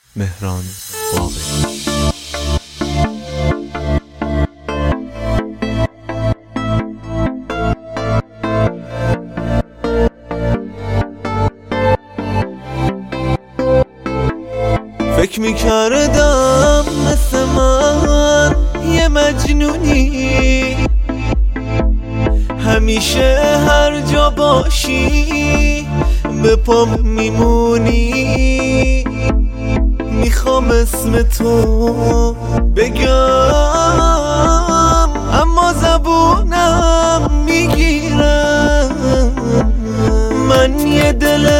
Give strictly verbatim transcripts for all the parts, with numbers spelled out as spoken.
مهران باقری. فکر میکردم مثل من یه مجنونی، همیشه هر جا باشی به پام میمونی. میخوام اسم تو بگم اما زبونم میگیرم. من یه دل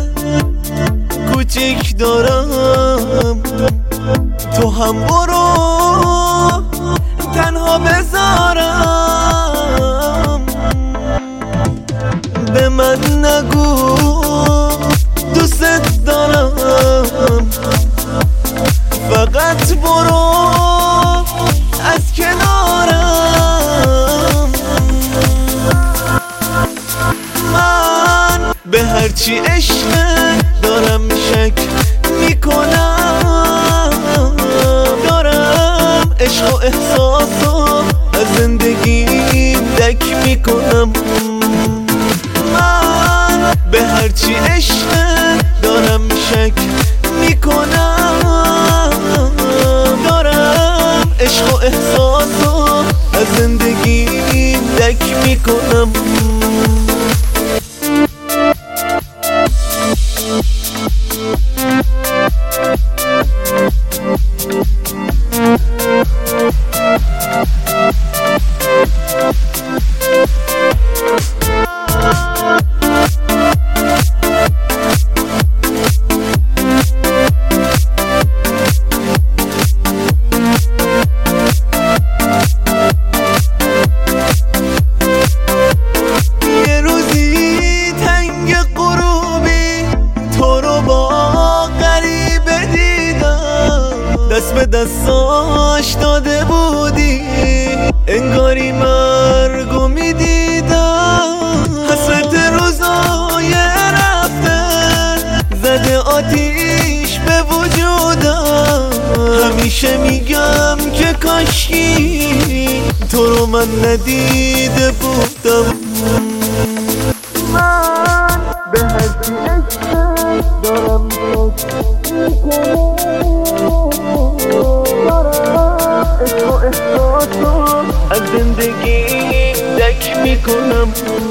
کوچیک دارم، تو هم برو تنها بذارم. به من نگو دوست دارم، فقط برو از کنارم. من به هرچی عشق دارم شک میکنم، دارم عشق و احساسو از زندگیم دک میکنم. من به هرچی عشق دارم شک میکنم، دارم عشق و احساسو از زندگیم دک میکنم. دست به دستاش داده بودی، انگاری مرگو میدیدم. حسرت روزای رفته زده آتیش به وجودم. همیشه میگم که کاشکی تو رو من ندیده بودم. من به هرچی عشق دارم عشق و احساسو از زندگی دک میکنم.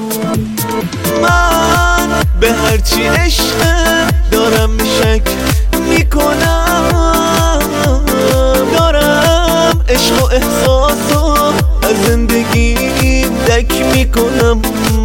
من به هرچی عشق دارم شک میکنم، دارم عشق و احساسو از زندگی دک میکنم.